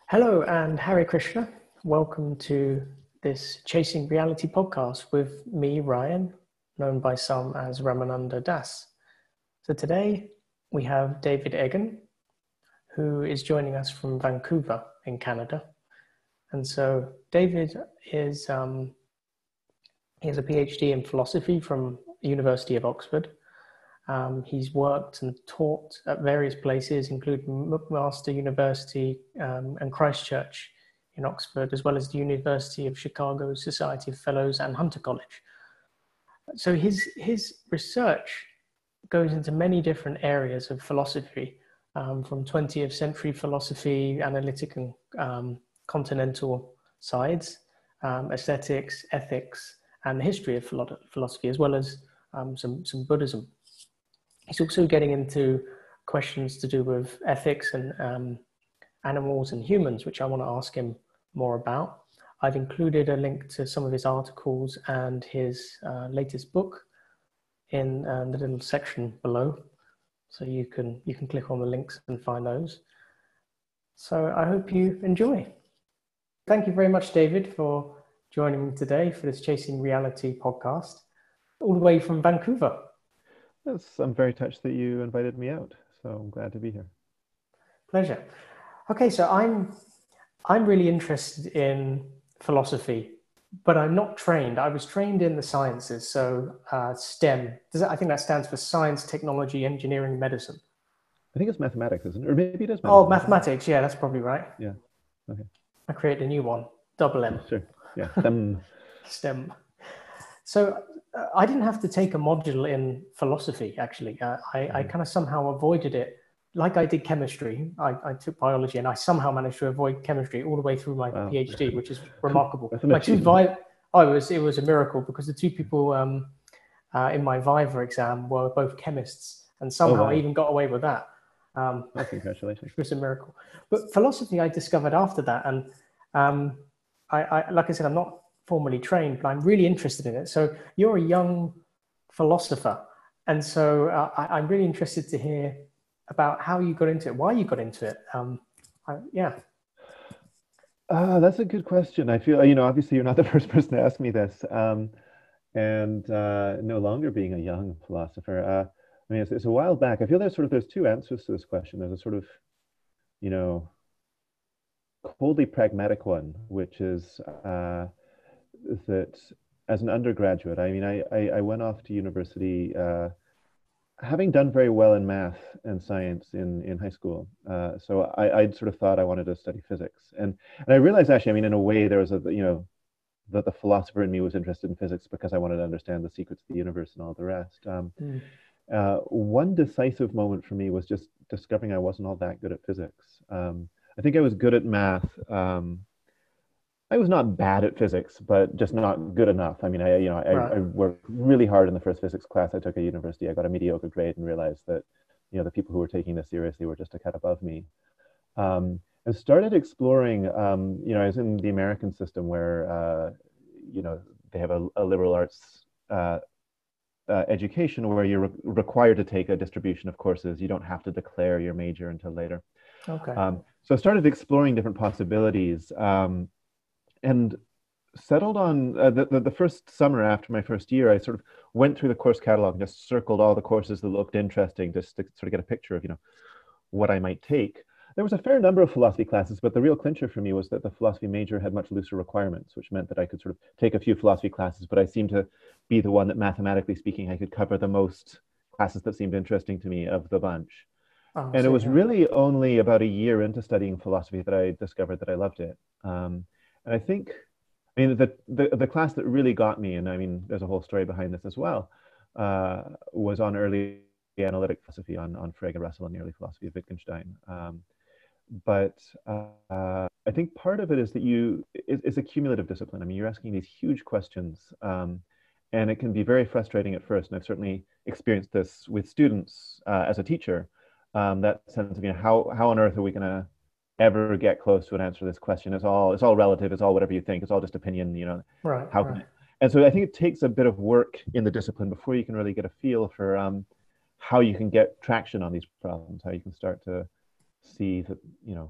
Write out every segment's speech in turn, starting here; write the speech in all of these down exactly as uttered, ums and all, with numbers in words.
Hello and Hare Krishna. Welcome to this Chasing Reality podcast with me, Ryan, known by some as Ramananda Das. So today we have David Egan, who is joining us from Vancouver in Canada. And so David is um, he has a PhD in philosophy from the University of Oxford. Um, he's worked and taught at various places, including McMaster University um, and Christ Church in Oxford, as well as the University of Chicago Society of Fellows and Hunter College. So his, his research goes into many different areas of philosophy, um, from twentieth century philosophy, analytic and um, continental sides, um, aesthetics, ethics, and the history of philosophy, as well as um, some, some Buddhism. He's also getting into questions to do with ethics and um, animals and humans, which I want to ask him more about. I've included a link to some of his articles and his uh, latest book in um, the little section below. So you can, you can click on the links and find those. So I hope you enjoy. Thank you very much, David, for joining me today for this Chasing Reality podcast, all the way from Vancouver. Yes, I'm very touched that you invited me out, so I'm glad to be here. Pleasure. Okay, so I'm I'm really interested in philosophy, but I'm not trained. I was trained in the sciences, so uh, STEM. Does that, I think that stands for science, technology, engineering, medicine. I think it's mathematics, isn't it? Or maybe it is Oh, medicine. mathematics. Yeah, that's probably right. Yeah. Okay. I created a new one, double M. Sure. Yeah. STEM. STEM. So uh, I didn't have to take a module in philosophy, actually. Uh, I, mm-hmm. I kind of somehow avoided it. Like I did chemistry, I, I took biology, and I somehow managed to avoid chemistry all the way through my wow. PhD, which is remarkable. My two vi- oh, it was it was a miracle because the two people um, uh, in my Viva exam were both chemists, and somehow oh, wow. I even got away with that. Um, oh, congratulations! It was a miracle. But philosophy I discovered after that, and um, I, I, like I said, I'm not formally trained, but I'm really interested in it. So you're a young philosopher, and so uh, I, I'm really interested to hear about how you got into it, why you got into it. Um, I, yeah. Uh, that's a good question. I feel, you know, obviously you're not the first person to ask me this. Um, and uh, no longer being a young philosopher. Uh, I mean, it's, it's a while back. I feel there's sort of, there's two answers to this question. There's a sort of, you know, coldly pragmatic one, which is uh, that as an undergraduate, I mean, I, I, I went off to university uh, having done very well in math and science in, in high school. Uh, so I, I'd sort of thought I wanted to study physics. And, and I realized actually, I mean, in a way there was a, you know, that the philosopher in me was interested in physics because I wanted to understand the secrets of the universe and all the rest. Um, mm. uh, one decisive moment for me was just discovering I wasn't all that good at physics. Um, I think I was good at math. Um, I was not bad at physics, but just not good enough. I mean, I, you know, I, right. I worked really hard in the first physics class I took at university. I got a mediocre grade and realized that, you know, the people who were taking this seriously were just a cut above me. Um, and started exploring, um, you know, I was in the American system where, uh, you know, they have a, a liberal arts uh, uh, education where you're re required to take a distribution of courses. You don't have to declare your major until later. Okay. Um, so I started exploring different possibilities. Um, And settled on uh, the, the, the first summer after my first year, I sort of went through the course catalog and just circled all the courses that looked interesting just to sort of get a picture of, you know, what I might take. There was a fair number of philosophy classes, but the real clincher for me was that the philosophy major had much looser requirements, which meant that I could sort of take a few philosophy classes, but I seemed to be the one that, mathematically speaking, I could cover the most classes that seemed interesting to me of the bunch. Oh, and it was really only about a year into studying philosophy that I discovered that I loved it. Um, and I think, I mean, the, the, the class that really got me, and I mean, there's a whole story behind this as well, uh, was on early analytic philosophy, on, on Frege, Russell, and the early philosophy of Wittgenstein. Um, but uh, I think part of it is that you, it, it's a cumulative discipline. I mean, you're asking these huge questions, um, and it can be very frustrating at first. And I've certainly experienced this with students uh, as a teacher, um, that sense of, you know, how, how on earth are we going to ever get close to an answer to this question? It's all, it's all relative. It's all whatever you think. It's all just opinion, you know. Right, how right. Can, and so I think it takes a bit of work in the discipline before you can really get a feel for um, how you can get traction on these problems, how you can start to see that, you know,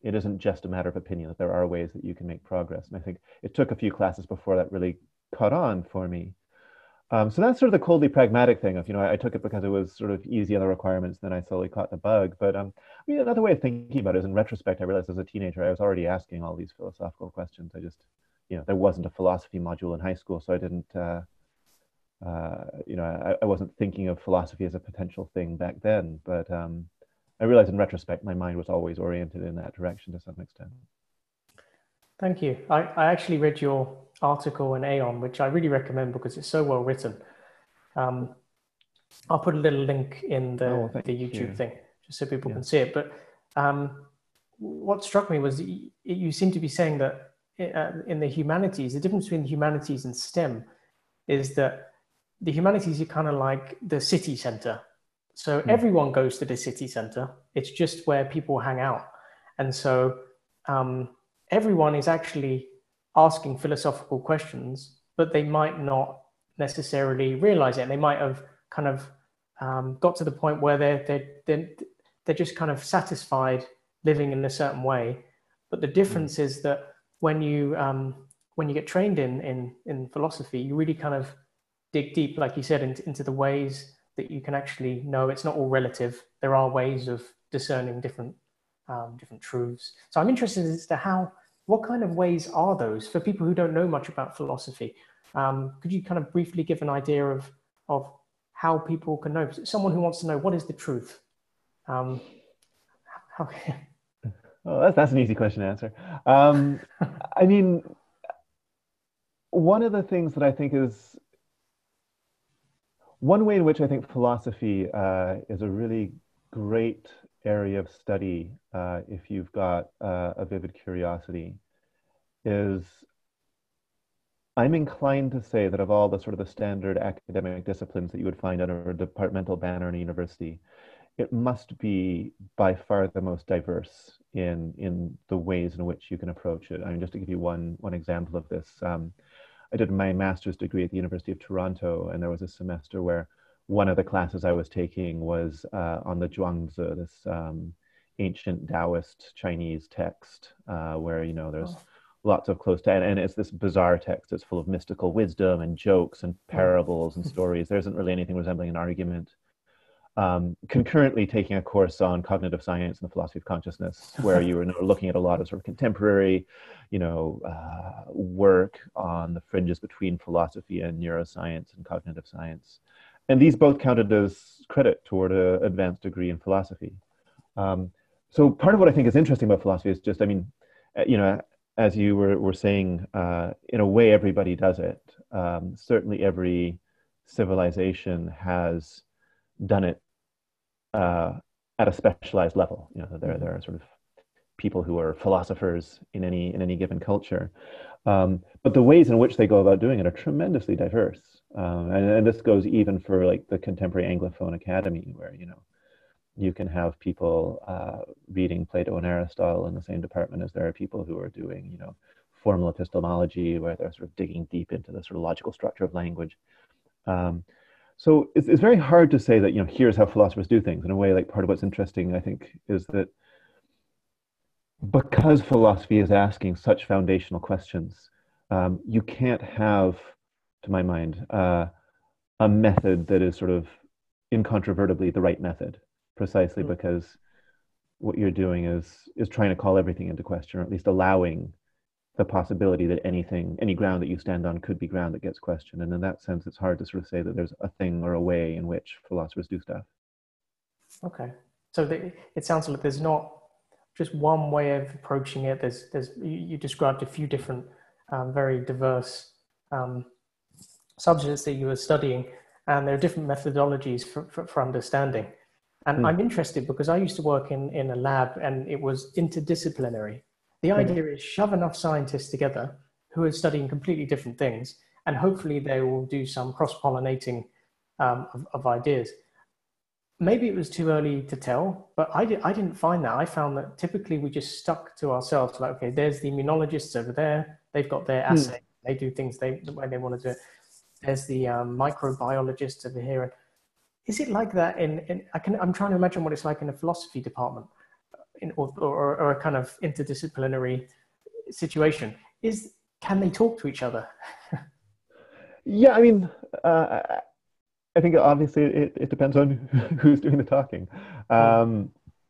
it isn't just a matter of opinion, that there are ways that you can make progress. And I think it took a few classes before that really caught on for me. Um, so that's sort of the coldly pragmatic thing of, you know, I, I took it because it was sort of easy on the requirements, then I slowly caught the bug. But um, I mean, another way of thinking about it is, in retrospect, I realized as a teenager, I was already asking all these philosophical questions. I just, you know, there wasn't a philosophy module in high school, so I didn't, uh, uh, you know, I, I wasn't thinking of philosophy as a potential thing back then. But um, I realized in retrospect, my mind was always oriented in that direction to some extent. Thank you. I, I actually read your article in Aeon, which I really recommend because it's so well written. Um, I'll put a little link in the, oh, the YouTube you. thing just so people yeah. can see it. But um, what struck me was you, you seem to be saying that uh, in the humanities, the difference between the humanities and STEM is that the humanities are kind of like the city center. So mm. everyone goes to the city center. It's just where people hang out. And so um, everyone is actually asking philosophical questions, but they might not necessarily realize it. And they might have kind of um, got to the point where they're, they're, they're, they're just kind of satisfied living in a certain way. But the difference mm. is that when you, um, when you get trained in, in, in philosophy, you really kind of dig deep, like you said, into, into the ways that you can actually know it's not all relative. There are ways of discerning different um, different truths. So I'm interested as to how, what kind of ways are those for people who don't know much about philosophy? Um, could you kind of briefly give an idea of, of how people can know? Someone who wants to know what is the truth. Um, how... oh, that's, that's an easy question to answer. Um, I mean, one of the things that I think is, one way in which I think philosophy uh, is a really great area of study, uh, if you've got uh, a vivid curiosity, is I'm inclined to say that of all the sort of the standard academic disciplines that you would find under a departmental banner in a university, it must be by far the most diverse in in the ways in which you can approach it. I mean, just to give you one one example of this, um, I did my master's degree at the University of Toronto, and there was a semester where one of the classes I was taking was uh, on the Zhuangzi, this um, ancient Taoist Chinese text, uh, where, you know, there's oh. lots of close to, and, and it's this bizarre text. It's full of mystical wisdom and jokes and parables oh. and stories. There isn't really anything resembling an argument. Um, concurrently taking a course on cognitive science and the philosophy of consciousness, where you were looking at a lot of sort of contemporary, you know, uh, work on the fringes between philosophy and neuroscience and cognitive science. And these both counted as credit toward an advanced degree in philosophy. Um, so part of what I think is interesting about philosophy is just, I mean, you know, as you were, were saying, uh, in a way, everybody does it. Um, certainly every civilization has done it uh, at a specialized level. You know, there, there are sort of people who are philosophers in any in any given culture, um, but the ways in which they go about doing it are tremendously diverse. Um, and, and this goes even for like the contemporary Anglophone academy, where, you know, you can have people uh, reading Plato and Aristotle in the same department as there are people who are doing, you know, formal epistemology, where they're sort of digging deep into the sort of logical structure of language. Um, So it's, it's very hard to say that, you know, here's how philosophers do things. In a way, like, part of what's interesting, I think, is that because philosophy is asking such foundational questions, um, you can't have, to my mind, uh, a method that is sort of incontrovertibly the right method, precisely mm-hmm. because what you're doing is is trying to call everything into question, or at least allowing the possibility that anything, any ground that you stand on could be ground that gets questioned. And in that sense, it's hard to sort of say that there's a thing or a way in which philosophers do stuff. Okay. So the, it sounds like there's not just one way of approaching it. There's, there's you, you described a few different, um, very diverse um, subjects that you were studying, and there are different methodologies for, for, for understanding. And mm. I'm interested because I used to work in, in a lab, and it was interdisciplinary. The idea is shove enough scientists together who are studying completely different things, and hopefully they will do some cross-pollinating um, of, of ideas. Maybe it was too early to tell, but I, did, I didn't find that. I found that typically we just stuck to ourselves, like, okay, there's the immunologists over there. They've got their assay. Hmm. They do things they, the way they want to do it. There's the um, microbiologists over here. Is it like that in, in I can, I'm trying to imagine what it's like in a philosophy department. in, or, or, or a kind of interdisciplinary situation, is can they talk to each other? Yeah, I mean, uh, I think obviously it, it depends on who's doing the talking. Um,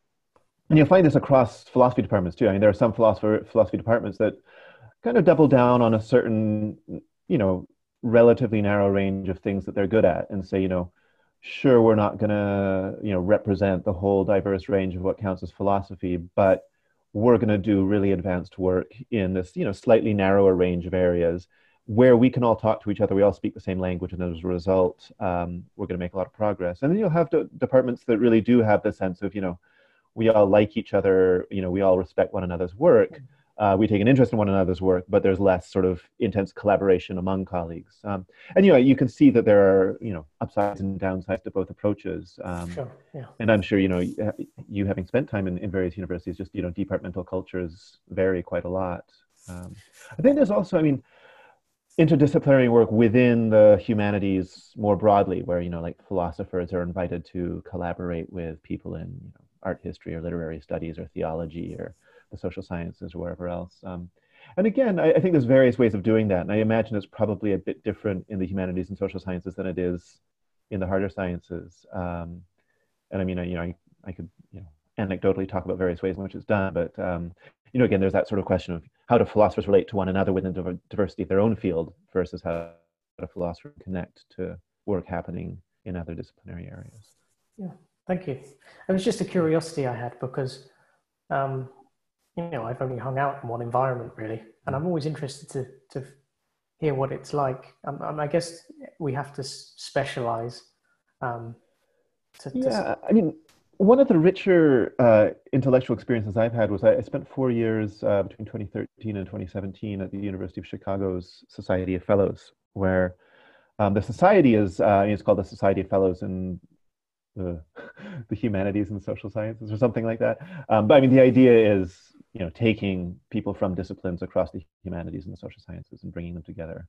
and you'll find this across philosophy departments too. I mean, there are some philosopher philosophy departments that kind of double down on a certain, you know, relatively narrow range of things that they're good at and say, you know, sure, we're not going to, you know, represent the whole diverse range of what counts as philosophy, but we're going to do really advanced work in this, you know, slightly narrower range of areas where we can all talk to each other. We all speak the same language, and as a result, um, we're going to make a lot of progress. And then you'll have de- departments that really do have this sense of, you know, we all like each other, you know, we all respect one another's work. Uh, we take an interest in one another's work, but there's less sort of intense collaboration among colleagues. Um, and, you know, you can see that there are, you know, upsides and downsides to both approaches. Um, Sure, yeah. And I'm sure, you know, you having spent time in, in various universities, just, you know, departmental cultures vary quite a lot. Um, I think there's also, I mean, interdisciplinary work within the humanities more broadly, where, you know, like philosophers are invited to collaborate with people in, you know, art history or literary studies or theology or the social sciences or wherever else. Um, and again, I, I think there's various ways of doing that. And I imagine it's probably a bit different in the humanities and social sciences than it is in the harder sciences. Um, and I mean, I, you know, I, I could, you know, anecdotally talk about various ways in which it's done, but, um, you know, again, there's that sort of question of how do philosophers relate to one another within the diversity of their own field versus how do philosophers connect to work happening in other disciplinary areas. Yeah, thank you. It was just a curiosity I had because, um, you know, I've only hung out in one environment really, and I'm always interested to to hear what it's like. Um, um, I guess we have to specialize. Um, to, Yeah, to... I mean, one of the richer uh, intellectual experiences I've had was I, I spent four years uh, between twenty thirteen and twenty seventeen at the University of Chicago's Society of Fellows, where um, the society is uh, it's called the Society of Fellows in the the humanities and social sciences or something like that. Um, but I mean, the idea is, you know, taking people from disciplines across the humanities and the social sciences and bringing them together.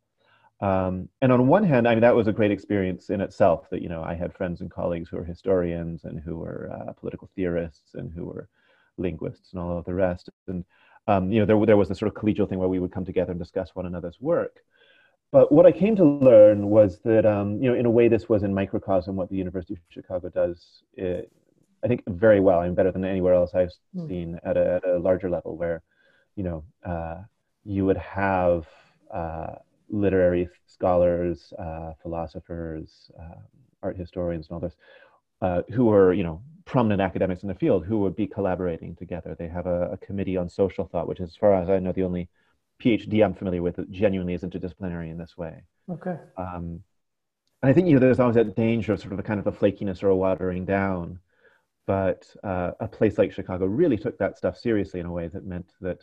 Um, and on one hand, I mean, that was a great experience in itself that, you know, I had friends and colleagues who were historians and who were uh, political theorists and who were linguists and all of the rest. And, um, you know, there, there was a sort of collegial thing where we would come together and discuss one another's work. But what I came to learn was that, um, you know, in a way, this was in microcosm what the University of Chicago does, it, I think, very well. I mean, better than anywhere else I've mm. seen at a, at a larger level where, you know, uh, you would have uh, literary scholars, uh, philosophers, uh, art historians, and all this, uh, who are, you know, prominent academics in the field who would be collaborating together. They have a, a committee on social thought, which is, as far as I know, the only PhD I'm familiar with that genuinely is interdisciplinary in this way. Okay. Um, and I think, you know, there's always that danger of sort of a kind of a flakiness or a watering down, but uh, a place like Chicago really took that stuff seriously in a way that meant that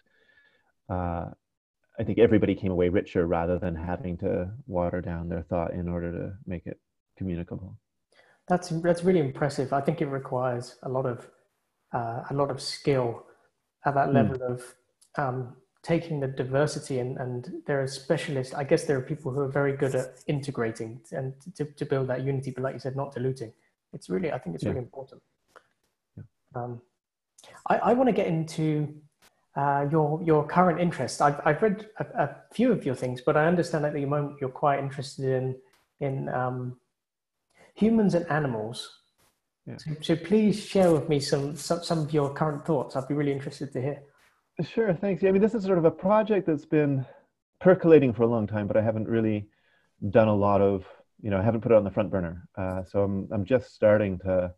uh, I think everybody came away richer rather than having to water down their thought in order to make it communicable. That's that's really impressive. I think it requires a lot of uh, a lot of skill at that level mm. of um, taking the diversity and, and there are specialists. I guess there are people who are very good at integrating and to, to build that unity, but like you said, not diluting. It's really, I think it's yeah. really important. Yeah. Um, I, I want to get into uh, your your current interests. I've, I've read a, a few of your things, but I understand at the moment you're quite interested in, in um, humans and animals. Yeah. So, so please share with me some, some, some of your current thoughts. I'd be really interested to hear. Sure, thanks. Yeah, I mean, this is sort of a project that's been percolating for a long time, but I haven't really done a lot of, you know, I haven't put it on the front burner. Uh, so I'm, I'm just starting to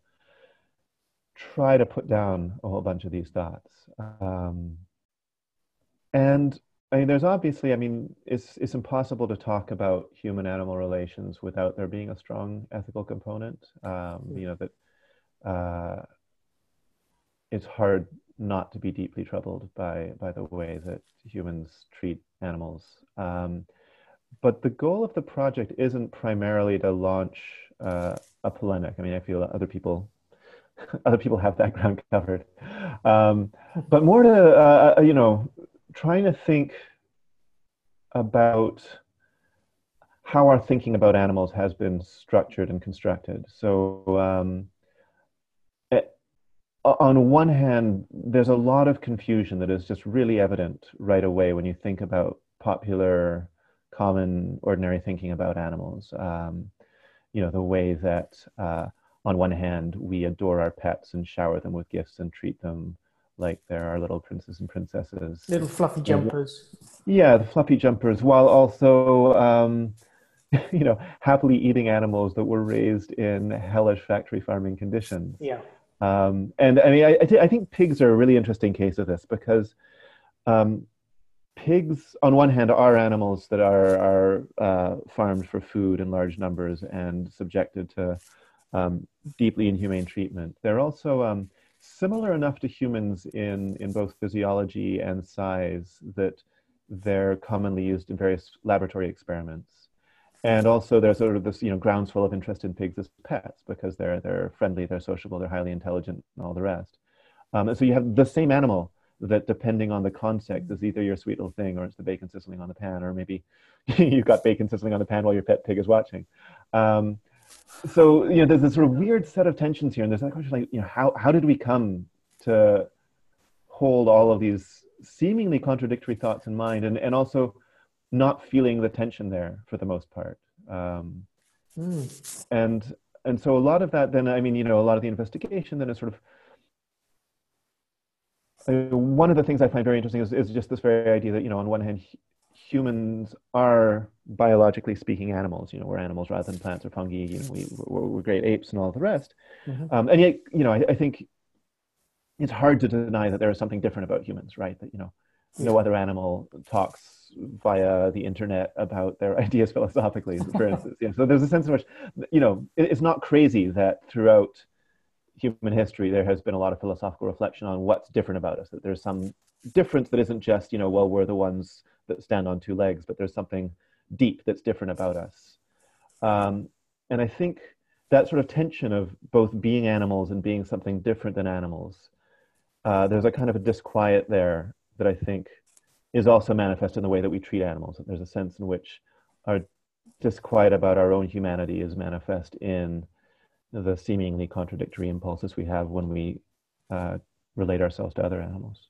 try to put down a whole bunch of these thoughts. Um, and I mean, there's obviously, I mean, it's, it's impossible to talk about human-animal relations without there being a strong ethical component. Um, you know, that uh, it's hard not to be deeply troubled by by the way that humans treat animals. Um, but the goal of the project isn't primarily to launch uh, a polemic. I mean, I feel other people other people have that ground covered. Um, but more to, uh, you know, trying to think about how our thinking about animals has been structured and constructed. So um, on one hand, there's a lot of confusion that is just really evident right away when you think about popular, common, ordinary thinking about animals. Um, you know, the way that uh, on one hand, we adore our pets and shower them with gifts and treat them like they're our little princes and princesses. Little fluffy And, jumpers. yeah, the fluffy jumpers, while also, um, you know, happily eating animals that were raised in hellish factory farming conditions. Yeah. Um, and I mean, I, I, th- I think pigs are a really interesting case of this because um, pigs, on one hand, are animals that are, are uh, farmed for food in large numbers and subjected to um, deeply inhumane treatment. They're also um, similar enough to humans in, in both physiology and size that they're commonly used in various laboratory experiments. And also there's sort of this, you know, groundswell of interest in pigs as pets because they're, they're friendly, they're sociable, they're highly intelligent, and all the rest. Um, and so you have the same animal that, depending on the context, is either your sweet little thing or it's the bacon sizzling on the pan, or maybe you've got bacon sizzling on the pan while your pet pig is watching. Um, so, you know, there's this sort of weird set of tensions here. And there's that question like, you know, how, how did we come to hold all of these seemingly contradictory thoughts in mind, and, and also not feeling the tension there for the most part. Um, mm. And and so a lot of that then, I mean, you know, a lot of the investigation then is sort of, uh, one of the things I find very interesting is, is just this very idea that, you know, on one hand, humans are biologically speaking animals, you know, we're animals rather than plants or fungi, you know, we, we're, we're great apes and all the rest. Mm-hmm. Um, and yet, you know, I, I think it's hard to deny that there is something different about humans, right? That, you know, no other animal talks via the internet about their ideas philosophically, for instance. Yeah, so there's a sense in which, you know, it, it's not crazy that throughout human history there has been a lot of philosophical reflection on what's different about us, that there's some difference that isn't just, you know, well, we're the ones that stand on two legs, but there's something deep that's different about us. Um, and I think that sort of tension of both being animals and being something different than animals, uh, there's a kind of a disquiet there that I think is also manifest in the way that we treat animals. There's a sense in which our disquiet about our own humanity is manifest in the seemingly contradictory impulses we have when we uh, relate ourselves to other animals.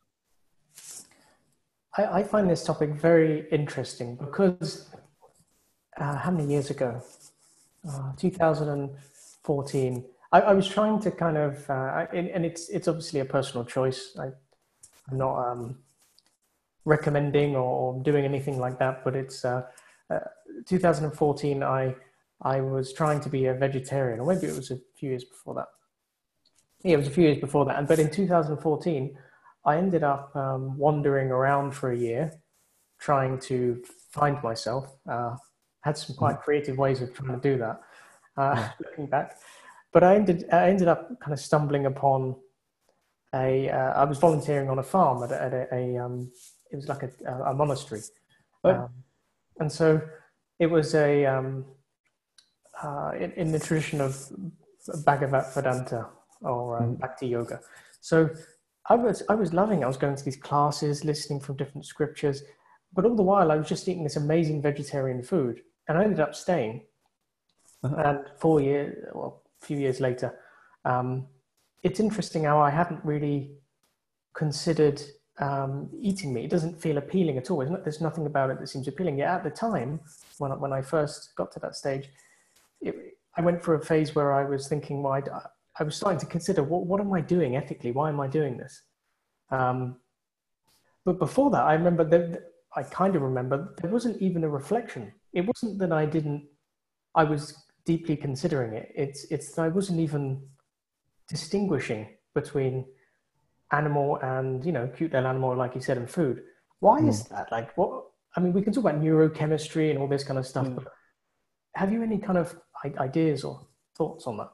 I, I find this topic very interesting because uh, how many years ago? Uh, two thousand fourteen. I, I was trying to kind of, uh, and, and it's it's obviously a personal choice. I, I'm not um, recommending or doing anything like that, but it's uh, uh, two thousand fourteen. I I was trying to be a vegetarian, or maybe it was a few years before that. Yeah, it was a few years before that. And but in two thousand fourteen, I ended up um, wandering around for a year, trying to find myself. Uh, had some quite creative ways of trying to do that, uh, looking back. But I ended I ended up kind of stumbling upon a. Uh, I was volunteering on a farm at a, at a, a um, it was like a, a monastery, um, and so it was a um, uh, in, in the tradition of Bhagavad Vedanta or um, Bhakti Yoga. So I was I was loving it. I was going to these classes, listening from different scriptures, but all the while I was just eating this amazing vegetarian food, and I ended up staying. Uh-huh. And four years, well, a few years later, um, it's interesting how I hadn't really considered um, eating meat. It doesn't feel appealing at all. Not, there's nothing about it that seems appealing. Yet at the time, when I, when I first got to that stage, it, I went through a phase where I was thinking, well, I, I was starting to consider, what, what am I doing ethically? Why am I doing this? Um, but before that, I remember that I kind of remember there wasn't even a reflection. It wasn't that I didn't, I was deeply considering it. It's, it's that I wasn't even distinguishing between animal and, you know, cute little animal, like you said, and food. Why mm. is that? Like, what, I mean, we can talk about neurochemistry and all this kind of stuff, mm. but have you any kind of ideas or thoughts on that?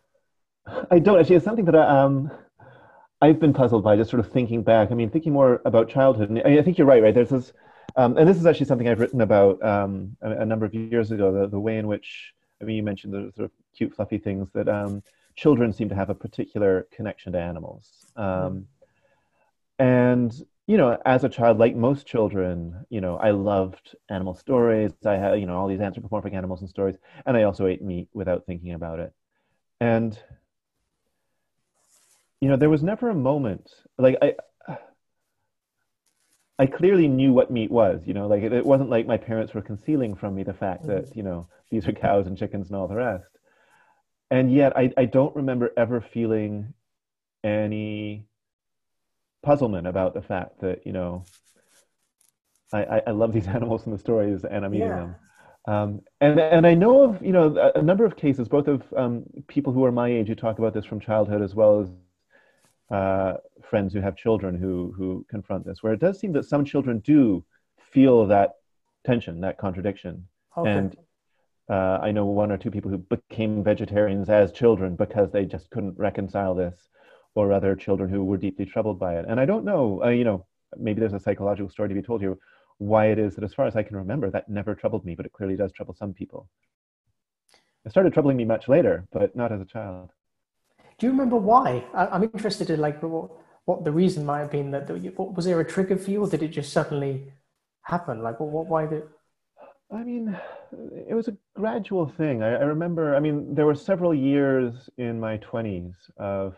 I don't actually. It's something that I, um, I've been puzzled by, just sort of thinking back. I mean, thinking more about childhood. And I think you're right, right? There's this, um, and this is actually something I've written about um, a, a number of years ago, the, the way in which, I mean, you mentioned the sort of cute, fluffy things that um, children seem to have a particular connection to animals. Um, mm. And, you know, as a child, like most children, you know, I loved animal stories. I had, you know, all these anthropomorphic animals and stories. And I also ate meat without thinking about it. And you know, there was never a moment like I. I clearly knew what meat was, you know, like it, it wasn't like my parents were concealing from me the fact Mm-hmm. that, you know, these are cows and chickens and all the rest. And yet I, I don't remember ever feeling any puzzlement about the fact that, you know, I, I, I love these animals and the stories and I'm eating Yeah. them. Um, and and I know of, you know, a, a number of cases, both of um, people who are my age who talk about this from childhood as well as uh, friends who have children who who confront this, where it does seem that some children do feel that tension, that contradiction. Okay. And uh, I know one or two people who became vegetarians as children because they just couldn't reconcile this, or other children who were deeply troubled by it. And I don't know, uh, you know, maybe there's a psychological story to be told here, why it is that, as far as I can remember, that never troubled me, but it clearly does trouble some people. It started troubling me much later, but not as a child. Do you remember why? I, I'm interested in like what, what the reason might have been that, that you, what, was there a trigger for you, or did it just suddenly happen? Like, what, what why did? I mean, it was a gradual thing. I, I remember, I mean, there were several years in my twenties of,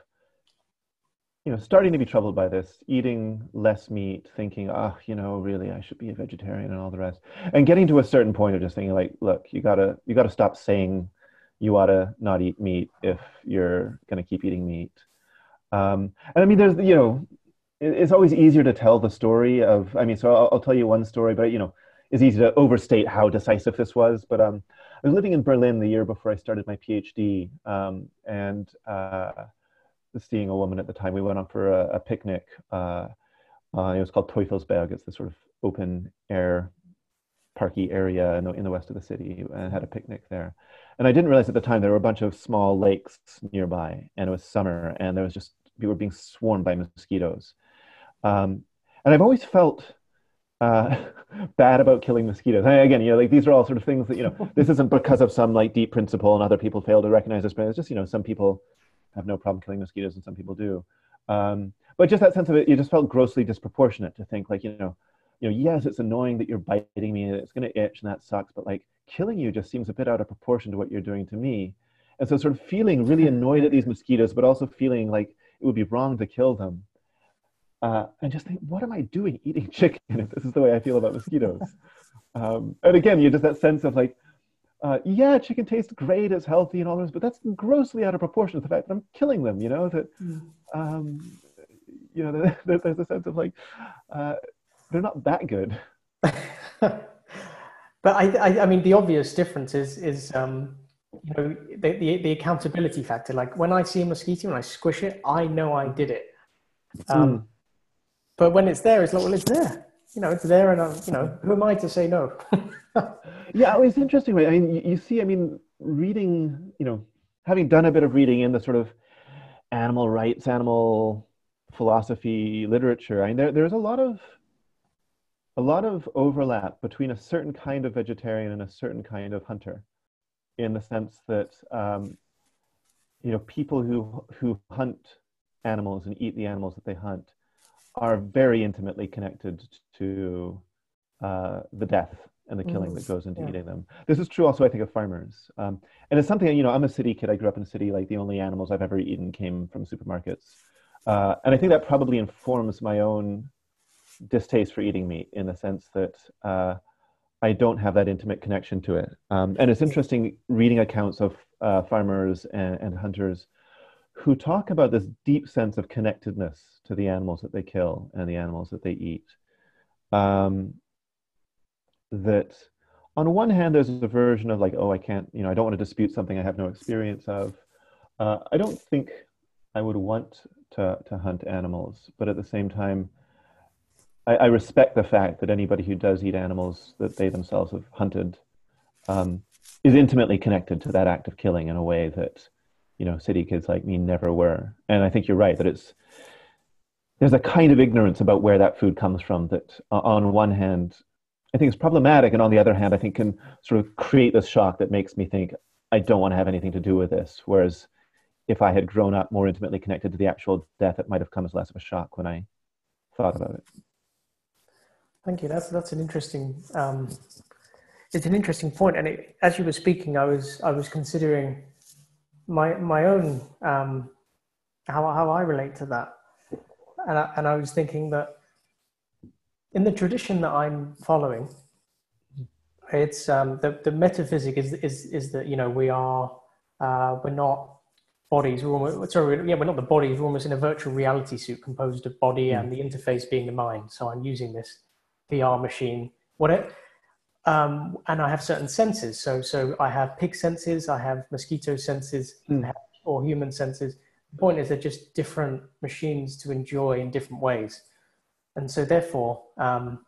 you know, starting to be troubled by this, eating less meat, thinking, oh, you know, really, I should be a vegetarian and all the rest. And getting to a certain point of just thinking like, look, you gotta, you gotta stop saying you ought to not eat meat if you're going to keep eating meat. Um, and I mean, there's, you know, it, it's always easier to tell the story of, I mean, so I'll, I'll tell you one story, but, you know, it's easy to overstate how decisive this was. But um, I was living in Berlin the year before I started my PhD, um, and uh, seeing a woman at the time. We went on for a, a picnic. Uh, uh, it was called Teufelsberg. It's this sort of open air parky area in the, in the west of the city, and had a picnic there. And I didn't realize at the time there were a bunch of small lakes nearby, and it was summer, and there was just, we were being swarmed by mosquitoes. Um, and I've always felt uh, bad about killing mosquitoes. And again, you know, like these are all sort of things that, you know, this isn't because of some like deep principle and other people fail to recognize this, but it's just, you know, some people have no problem killing mosquitoes and some people do. Um, but just that sense of it, you just felt grossly disproportionate to think like, you know, you know, yes, it's annoying that you're biting me and it's going to itch and that sucks, but like killing you just seems a bit out of proportion to what you're doing to me. And so sort of feeling really annoyed at these mosquitoes, but also feeling like it would be wrong to kill them. Uh, and just think, what am I doing eating chicken if this is the way I feel about mosquitoes? Um, and again, you just that sense of like, uh, yeah, chicken tastes great, it's healthy and all this, but that's grossly out of proportion to the fact that I'm killing them, you know, that, um, you know, there, there's a sense of like, uh, they're not that good. But I, I, I mean, the obvious difference is, is um, you know, the, the, the accountability factor. Like when I see a mosquito and I squish it, I know I did it. Um, Mm. but when it's there, it's like, well, it's there. You know, it's there, and I'm, you know, who am I to say no? Yeah, it's interesting. Right? I mean, you, you see, I mean, reading, you know, having done a bit of reading in the sort of animal rights, animal philosophy literature, I mean, there, there's a lot of a lot of overlap between a certain kind of vegetarian and a certain kind of hunter, in the sense that um, you know, people who who hunt animals and eat the animals that they hunt are very intimately connected to uh, the death and the killing Mm, that goes into yeah. eating them. This is true also, I think, of farmers. Um, and it's something, you know, I'm a city kid. I grew up in a city. Like the only animals I've ever eaten came from supermarkets. Uh, and I think that probably informs my own distaste for eating meat, in the sense that uh, I don't have that intimate connection to it. Um, and it's interesting reading accounts of uh, farmers and, and hunters who talk about this deep sense of connectedness to the animals that they kill and the animals that they eat. Um, that on one hand, there's a version of like, oh, I can't, you know, I don't want to dispute something I have no experience of. Uh, I don't think I would want to, to hunt animals, but at the same time, I, I respect the fact that anybody who does eat animals that they themselves have hunted um, is intimately connected to that act of killing in a way that, you know, city kids like me never were. And I think you're right that it's, there's a kind of ignorance about where that food comes from that uh, on one hand, I think it's problematic. And on the other hand, I think can sort of create this shock that makes me think, I don't want to have anything to do with this. Whereas if I had grown up more intimately connected to the actual death, it might have come as less of a shock when I thought about it. Thank you. That's that's an interesting. Um, it's an interesting point. And it, as you were speaking, I was I was considering my my own um, how, how I relate to that. And I, and I was thinking that in the tradition that I'm following, it's um, the, the metaphysic is, is, is that, you know, we are, uh, we're not bodies, we're almost, sorry, yeah, we're not the bodies, we're almost in a virtual reality suit composed of body Mm. and the interface being the mind. So I'm using this V R machine, whatever. Um, and I have certain senses. So, so I have pig senses, I have mosquito senses, Mm. I have, or human senses. The point is they're just different machines to enjoy in different ways. And so therefore, um,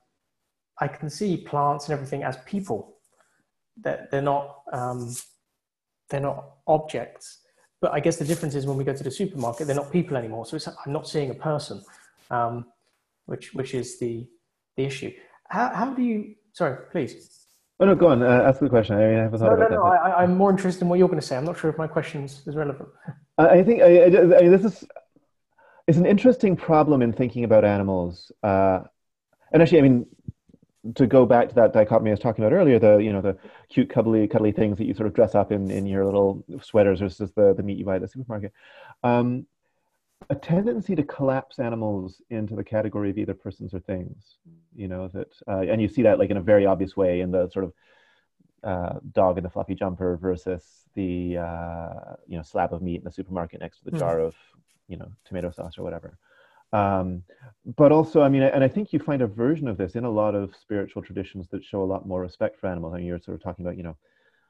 I can see plants and everything as people. That they're not, um, they're not objects. But I guess the difference is when we go to the supermarket, they're not people anymore. So it's, I'm not seeing a person, um, which which is the the issue. How how do you? Sorry, please. Oh no, go on. Uh, ask the question. I, mean, I haven't thought No, no, about that, no. but I, I'm more interested in what you're going to say. I'm not sure if my question's is relevant. I, I think I, I, I mean this is it's an interesting problem in thinking about animals. Uh, and actually, I mean, to go back to that dichotomy I was talking about earlier, the you know the cute cuddly cuddly things that you sort of dress up in in your little sweaters versus the the meat you buy at the supermarket. Um, a tendency to collapse animals into the category of either persons or things, you know, that, uh, and you see that like in a very obvious way in the sort of uh, dog in the fluffy jumper versus the, uh, you know, slab of meat in the supermarket next to the Hmm. jar of, you know, tomato sauce or whatever. Um, but also, I mean, and I think you find a version of this in a lot of spiritual traditions that show a lot more respect for animals. I mean, you're sort of talking about, you know,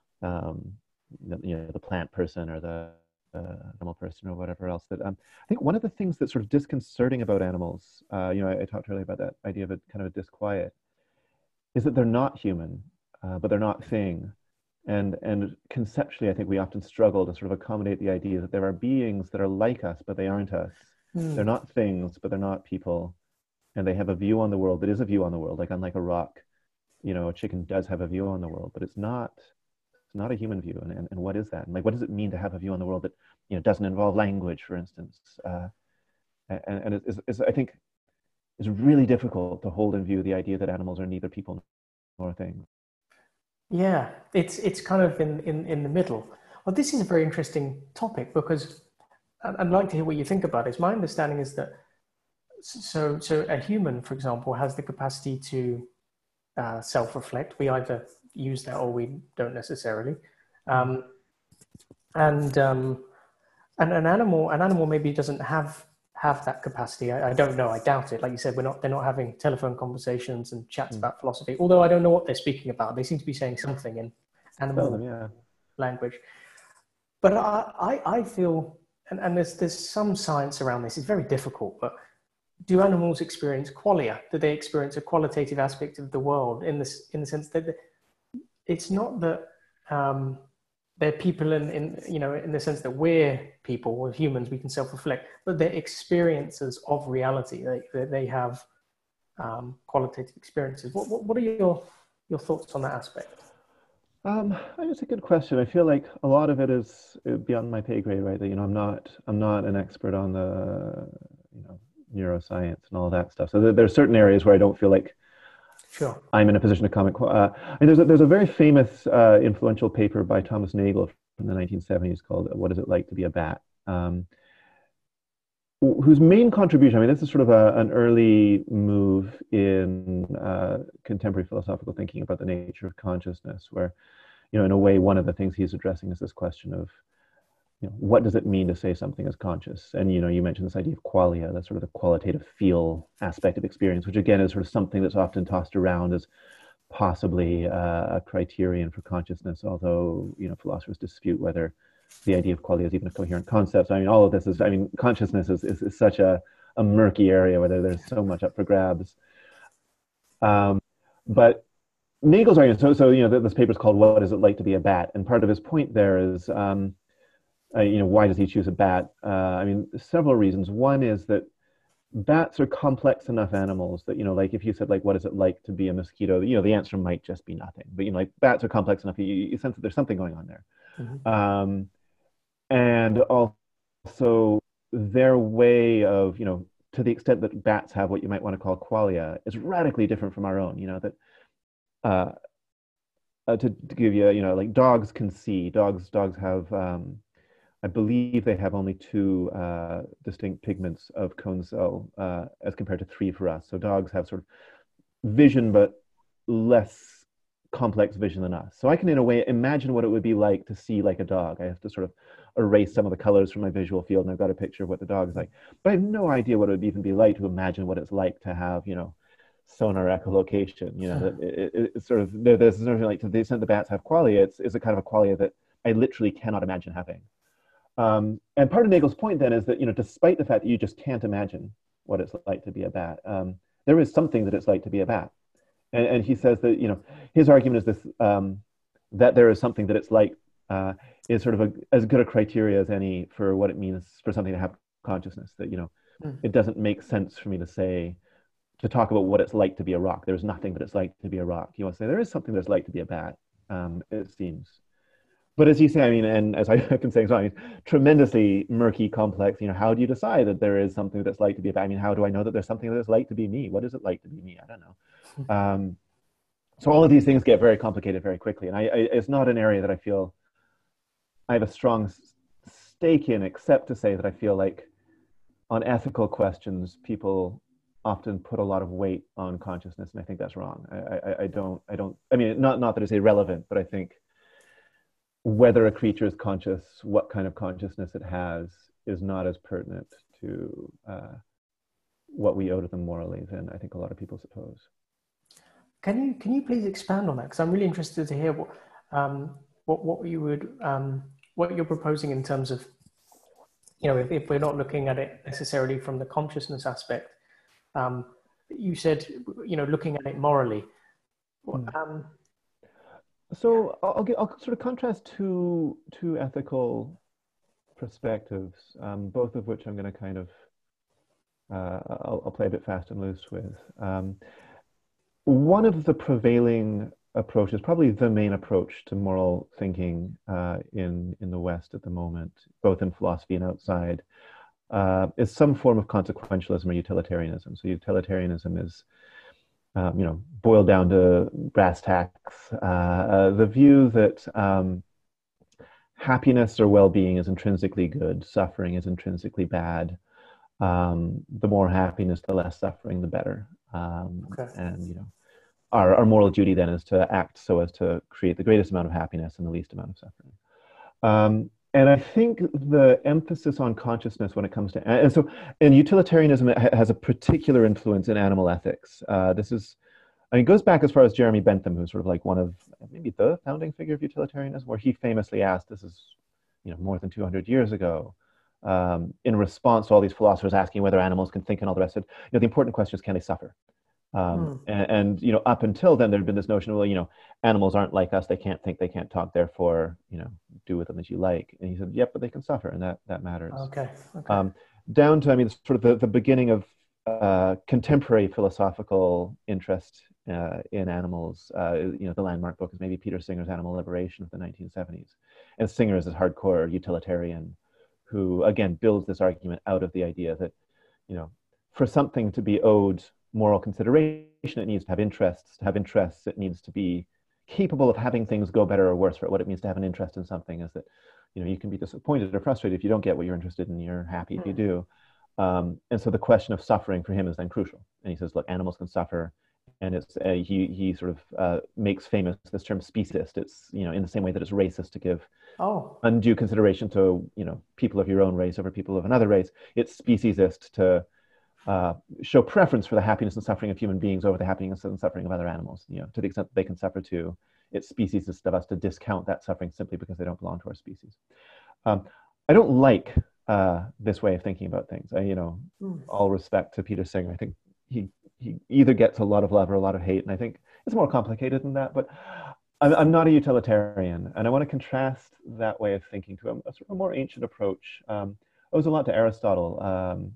um, you know, the plant person or the uh, animal person or whatever else. That um, I think one of the things that's sort of disconcerting about animals, uh, you know, I, I talked earlier about that idea of a kind of a disquiet, is that they're not human, uh, but they're not thing. And and conceptually, I think we often struggle to sort of accommodate the idea that there are beings that are like us, but they aren't us. Hmm. They're not things, but they're not people. And they have a view on the world that is a view on the world. Like unlike a rock, you know, a chicken does have a view on the world, but it's not it's not a human view. And, and, and what is that? And like, what does it mean to have a view on the world that, you know, doesn't involve language, for instance? Uh, and and it's, it's, I think it's really difficult to hold in view the idea that animals are neither people nor things. Yeah, it's it's kind of in, in, in the middle. Well, this is a very interesting topic because I'd I'd like to hear what you think about it. My understanding is that so so a human, for example, has the capacity to uh, self-reflect. We either use that or we don't necessarily. Um, and um, and an animal an animal maybe doesn't have have that capacity. I, I don't know. I doubt it. Like you said, we're not. They're not having telephone conversations and chats Mm. about philosophy. Although I don't know what they're speaking about. They seem to be saying something in Tell them, animal yeah. language. But I I, I feel and, and there's there's some science around this. It's very difficult, but do animals experience qualia? Do they experience a qualitative aspect of the world in this in the sense that it's not that um, they're people in, in you know in the sense that we're people or humans, we can self-reflect, but they're experiences of reality. They they have um, qualitative experiences. What, what what are your your thoughts on that aspect? Um, I mean, it's a good question. I feel like a lot of it is uh, beyond my pay grade, right? That, you know, I'm not I'm not an expert on the, you know, neuroscience and all that stuff. So there, there are certain areas where I don't feel like Sure. I'm in a position to comment. Uh, and there's a, there's a very famous, uh, influential paper by Thomas Nagel from the nineteen seventies called "What Is It Like to Be a Bat?" Um, whose main contribution, I mean, this is sort of a, an early move in uh, contemporary philosophical thinking about the nature of consciousness, where, you know, in a way, one of the things he's addressing is this question of, you know, what does it mean to say something is conscious? And, you know, you mentioned this idea of qualia, that sort of the qualitative feel aspect of experience, which again is sort of something that's often tossed around as possibly uh, a criterion for consciousness, although, you know, philosophers dispute whether the idea of qualia is even a coherent concept. So, I mean, all of this is, I mean, consciousness is, is, is such a, a murky area where there's so much up for grabs. Um, but Nagel's argument, so, so, you know, this paper is called "What Is It Like to Be a Bat?" And part of his point there is, um, uh, you know, why does he choose a bat? Uh, I mean, several reasons. One is that bats are complex enough animals that, you know, like if you said, like, what is it like to be a mosquito? You know, the answer might just be nothing. But, you know, like bats are complex enough, you, you sense that there's something going on there. Mm-hmm. Um, and also their way of, you know, to the extent that bats have what you might want to call qualia, is radically different from our own, you know, that uh, uh, to, to give you, you know, like dogs can see, dogs, dogs have, um, I believe they have only two uh, distinct pigments of cone cell uh, as compared to three for us. So dogs have sort of vision, but less complex vision than us. So I can, in a way, imagine what it would be like to see like a dog. I have to sort of erase some of the colors from my visual field, and I've got a picture of what the dog is like. But I have no idea what it would even be like to imagine what it's like to have, you know, sonar echolocation. You know, that it, it, it's sort of, there's sort of like, to the extent the bats have qualia, it's, it's a kind of a qualia that I literally cannot imagine having. Um, and part of Nagel's point then is that, you know, despite the fact that you just can't imagine what it's like to be a bat, um, there is something that it's like to be a bat. And, and he says that, you know, his argument is this, um, that there is something that it's like, uh, is sort of a, as good a criteria as any for what it means for something to have consciousness. That, you know, mm. it doesn't make sense for me to say, to talk about what it's like to be a rock. There's nothing that it's like to be a rock. You want to say there is something that's like to be a bat, um, it seems. But as you say, I mean, and as I've been saying, so I mean, tremendously murky, complex, you know, how do you decide that there is something that's like to be a bat? I mean, how do I know that there's something that is like to be me? What is it like to be me? I don't know. Um, so all of these things get very complicated very quickly. And I, I, it's not an area that I feel I have a strong stake in, except to say that I feel like on ethical questions, people often put a lot of weight on consciousness. And I think that's wrong. I, I, I don't, I don't, I mean, not, not that it's irrelevant, but I think whether a creature is conscious, what kind of consciousness it has, is not as pertinent to uh, what we owe to them morally than I think a lot of people suppose. Can you can you please expand on that? Because I'm really interested to hear what um, what what you would um, what you're proposing in terms of, you know, if, if we're not looking at it necessarily from the consciousness aspect. Um, you said, you know, looking at it morally. Mm. Um, So I'll, get, I'll sort of contrast two, two ethical perspectives, um, both of which I'm going to kind of, uh, I'll, I'll play a bit fast and loose with. Um, one of the prevailing approaches, probably the main approach to moral thinking uh, in, in the West at the moment, both in philosophy and outside, uh, is some form of consequentialism or utilitarianism. So utilitarianism is, Um, you know, boiled down to brass tacks, uh, uh, the view that um, happiness or well-being is intrinsically good, suffering is intrinsically bad. Um, the more happiness, the less suffering, the better. Um, okay. And, you know, our, our moral duty then is to act so as to create the greatest amount of happiness and the least amount of suffering. Um, And I think the emphasis on consciousness when it comes to, and so, and utilitarianism has a particular influence in animal ethics. Uh, this is, I mean, it goes back as far as Jeremy Bentham, who's sort of like one of, maybe the founding figure of utilitarianism, where he famously asked, this is, you know, more than two hundred years ago, um, in response to all these philosophers asking whether animals can think and all the rest of it, you know, the important question is, can they suffer? Um, mm. and, and, you know, up until then, there'd been this notion of, well, you know, animals aren't like us. They can't think, they can't talk, therefore, you know, do with them as you like. And he said, yep, but they can suffer, and that, that matters. Okay. okay. Um, down to, I mean, sort of the, the beginning of uh, contemporary philosophical interest uh, in animals. Uh, you know, the landmark book is maybe Peter Singer's Animal Liberation of the nineteen seventies. And Singer is this hardcore utilitarian who, again, builds this argument out of the idea that, you know, for something to be owed moral consideration, it needs to have interests. To have interests, it needs to be capable of having things go better or worse for it. What it means to have an interest in something is that, you know, you can be disappointed or frustrated if you don't get what you're interested in. You're happy if you do. Um, and so the question of suffering for him is then crucial. And he says, look, animals can suffer. And it's uh, he he sort of uh, makes famous this term speciesist. It's, you know, in the same way that it's racist to give oh. undue consideration to, you know, people of your own race over people of another race. It's speciesist to Uh, show preference for the happiness and suffering of human beings over the happiness and suffering of other animals. You know, to the extent that they can suffer too, it's speciesist of us to discount that suffering simply because they don't belong to our species. Um, I don't like uh, this way of thinking about things. I, you know, mm. all respect to Peter Singer. I think he he either gets a lot of love or a lot of hate, and I think it's more complicated than that. But I'm, I'm not a utilitarian, and I want to contrast that way of thinking to a, a sort of more ancient approach. Um, I owes a lot to Aristotle. Um,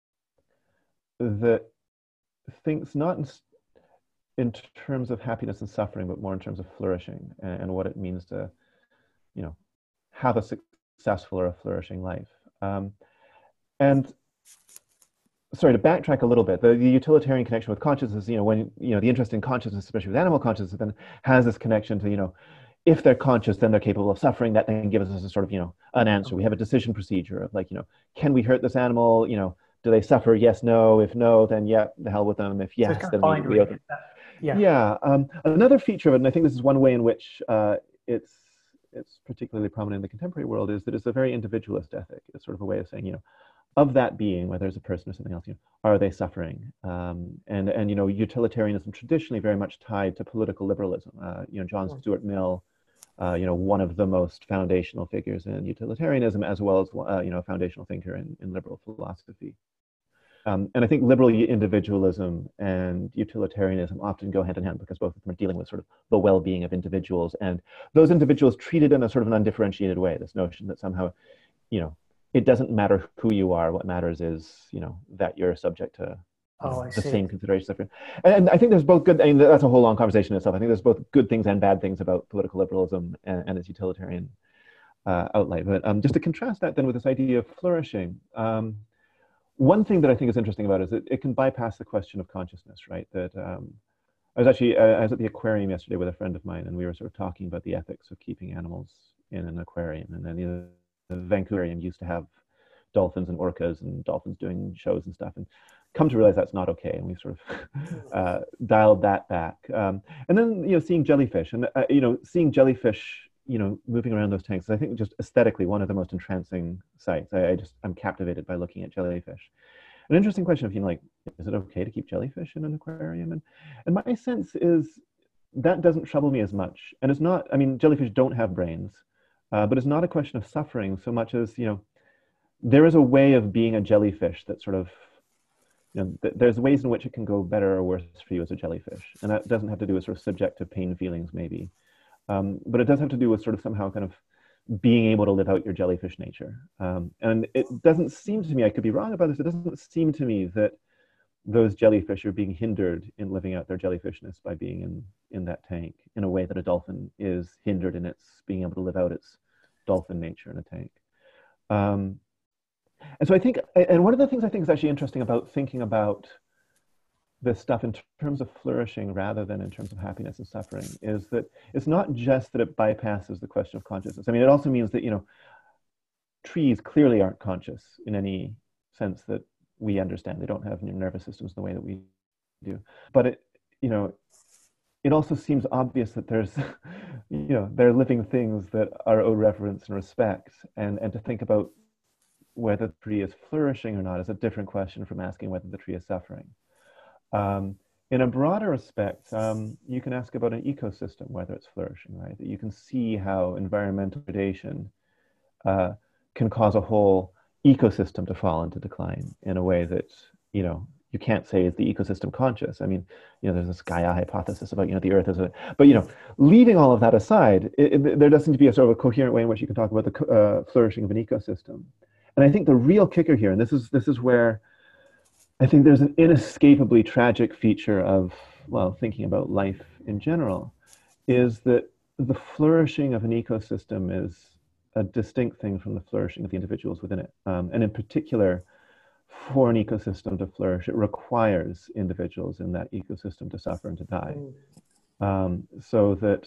that thinks not in, in terms of happiness and suffering, but more in terms of flourishing and, and what it means to, you know, have a successful or a flourishing life. Um, and sorry, to backtrack a little bit, the, the utilitarian connection with consciousness, you know, when, you know, the interest in consciousness, especially with animal consciousness, then has this connection to, you know, if they're conscious, then they're capable of suffering. That then gives us a sort of, you know, an answer. We have a decision procedure of like, you know, can we hurt this animal? You know, do they suffer? Yes, no. If no, then yeah, the hell with them. If So it's yes, kind of then we, we binary. open. Yeah. Yeah. Um, another feature of it, and I think this is one way in which uh, it's it's particularly prominent in the contemporary world, is that it's a very individualist ethic. It's sort of a way of saying, you know, of that being, whether it's a person or something else, you know, are they suffering? Um, and and you know, utilitarianism traditionally very much tied to political liberalism. Uh, you know, John Stuart Mill, uh, you know, one of the most foundational figures in utilitarianism, as well as uh, you know, a foundational thinker in, in liberal philosophy. Um, and I think liberal individualism and utilitarianism often go hand in hand because both of them are dealing with sort of the well-being of individuals, and those individuals treated in a sort of an undifferentiated way. This notion that somehow, you know, it doesn't matter who you are. What matters is, you know, that you're subject to you know, Oh, I the see. same considerations. And, and I think there's both good, I mean, that's a whole long conversation in itself. I think there's both good things and bad things about political liberalism and, and its utilitarian uh, outlay. But um, just to contrast that then with this idea of flourishing, um, one thing that I think is interesting about it is that it can bypass the question of consciousness, right? That um, I was actually, uh, I was at the aquarium yesterday with a friend of mine, and we were sort of talking about the ethics of keeping animals in an aquarium. And then you know, the Vancouver aquarium used to have dolphins and orcas and dolphins doing shows and stuff, and come to realize that's not okay. And we sort of uh, dialed that back. Um, and then, you know, seeing jellyfish and, uh, you know, seeing jellyfish, you know, moving around those tanks, I think just aesthetically, one of the most entrancing sights. I, I just, I'm captivated by looking at jellyfish. An interesting question of, you know, like, is it okay to keep jellyfish in an aquarium? And, and my sense is that doesn't trouble me as much. And it's not, I mean, jellyfish don't have brains, uh, but it's not a question of suffering so much as, you know, there is a way of being a jellyfish that sort of, you know, th there's ways in which it can go better or worse for you as a jellyfish. And that doesn't have to do with sort of subjective pain feelings, maybe. Um, but it does have to do with sort of somehow kind of being able to live out your jellyfish nature. Um, and it doesn't seem to me, I could be wrong about this, it doesn't seem to me that those jellyfish are being hindered in living out their jellyfishness by being in, in that tank in a way that a dolphin is hindered in its being able to live out its dolphin nature in a tank. Um, and so I think, and one of the things I think is actually interesting about thinking about this stuff in terms of flourishing rather than in terms of happiness and suffering is that it's not just that it bypasses the question of consciousness. I mean, it also means that, you know, trees clearly aren't conscious in any sense that we understand. They don't have nervous systems in the way that we do. But it, you know, it also seems obvious that there's, you know, there are living things that are owed reverence and respect, and, and to think about whether the tree is flourishing or not is a different question from asking whether the tree is suffering. Um, in a broader respect, um, you can ask about an ecosystem, whether it's flourishing, right? That you can see how environmental predation uh, can cause a whole ecosystem to fall into decline in a way that, you know, you can't say is the ecosystem conscious. I mean, you know, there's this Gaia hypothesis about, you know, the earth is a, but, you know, leaving all of that aside, it, it, there does seem to be a sort of a coherent way in which you can talk about the uh, flourishing of an ecosystem. And I think the real kicker here, and this is, this is where I think there's an inescapably tragic feature of, well, thinking about life in general, is that the flourishing of an ecosystem is a distinct thing from the flourishing of the individuals within it. Um, and in particular, for an ecosystem to flourish, it requires individuals in that ecosystem to suffer and to die. Um, so that,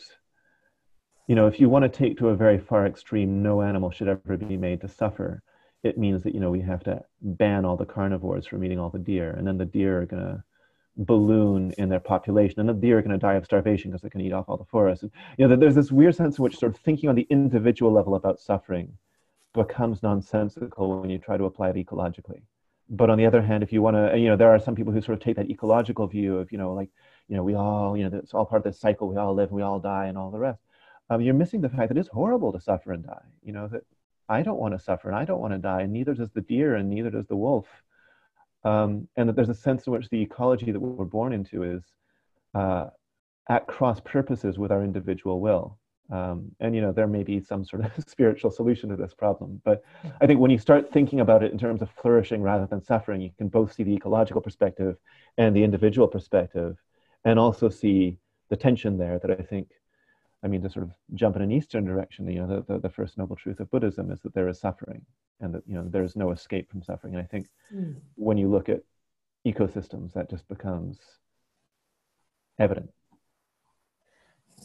you know, if you want to take to a very far extreme, no animal should ever be made to suffer, it means that, you know, we have to ban all the carnivores from eating all the deer, and then the deer are going to balloon in their population, and the deer are going to die of starvation because they can eat off all the forests. And, you know, there's this weird sense in which sort of thinking on the individual level about suffering becomes nonsensical when you try to apply it ecologically. But on the other hand, if you want to, you know, there are some people who sort of take that ecological view of, you know, like, you know, we all, you know, it's all part of this cycle, we all live, we all die, and all the rest. Um, you're missing the fact that it's horrible to suffer and die, you know, that I don't want to suffer and I don't want to die, and neither does the deer and neither does the wolf. Um, and that there's a sense in which the ecology that we're born into is uh, at cross purposes with our individual will. Um, and, you know, there may be some sort of spiritual solution to this problem. But I think when you start thinking about it in terms of flourishing rather than suffering, you can both see the ecological perspective and the individual perspective, and also see the tension there that I think, I mean, to sort of jump in an Eastern direction, you know, the, the, the first noble truth of Buddhism is that there is suffering, and that, you know, there is no escape from suffering. And I think mm. when you look at ecosystems, that just becomes evident.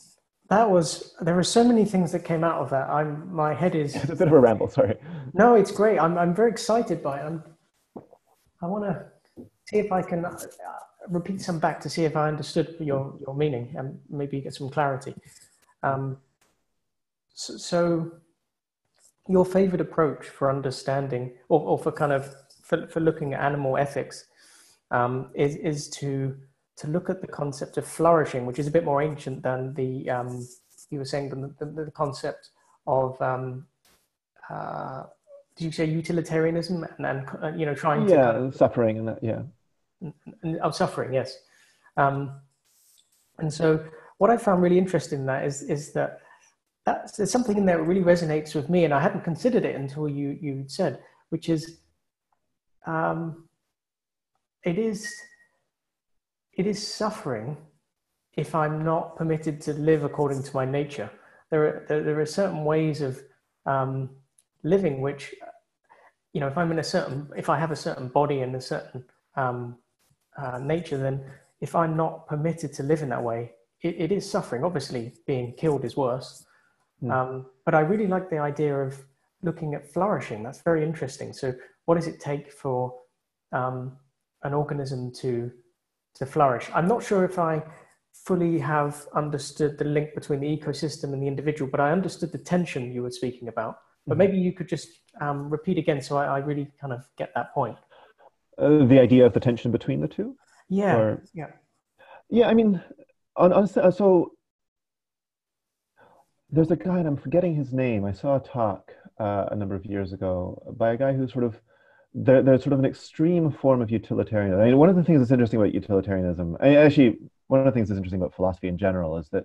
That was, there are so many things that came out of that. I'm, my head is, It's a bit of a ramble, sorry. no, it's great. I'm, I'm very excited by it. I'm, I want to see if I can uh, repeat some back to see if I understood your, your meaning and maybe get some clarity. Um, so, so your favorite approach for understanding or, or for kind of, for, for looking at animal ethics um, is, is to, to look at the concept of flourishing, which is a bit more ancient than the, um, you were saying, the, the, the concept of, um, uh, did you say utilitarianism and, and uh, you know, trying yeah, to kind of, suffering and that, yeah. of suffering, yes. Um, and so what I found really interesting in that is, is that that's, there's something in there that really resonates with me, and I hadn't considered it until you, you said, which is, um, it is, it is suffering if I'm not permitted to live according to my nature. There are, there, there are certain ways of um, living which, you know, if I'm in a certain, if I have a certain body and a certain um, uh, nature, then if I'm not permitted to live in that way, it, it is suffering. Obviously, being killed is worse. Mm. Um, but I really like the idea of looking at flourishing. That's very interesting. So what does it take for um, an organism to to flourish? I'm not sure if I fully have understood the link between the ecosystem and the individual, but I understood the tension you were speaking about. But maybe you could just um, repeat again so I, I really kind of get that point. Uh, the idea of the tension between the two? Yeah, or, yeah. Yeah, I mean, on, on, so there's a guy, and I'm forgetting his name. I saw a talk uh, a number of years ago by a guy who's sort of, there, there's sort of an extreme form of utilitarianism. I mean, one of the things that's interesting about utilitarianism, I, actually, one of the things that's interesting about philosophy in general is that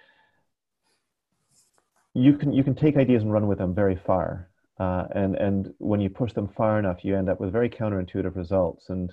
you can you can take ideas and run with them very far. Uh, and, and when you push them far enough, you end up with very counterintuitive results. And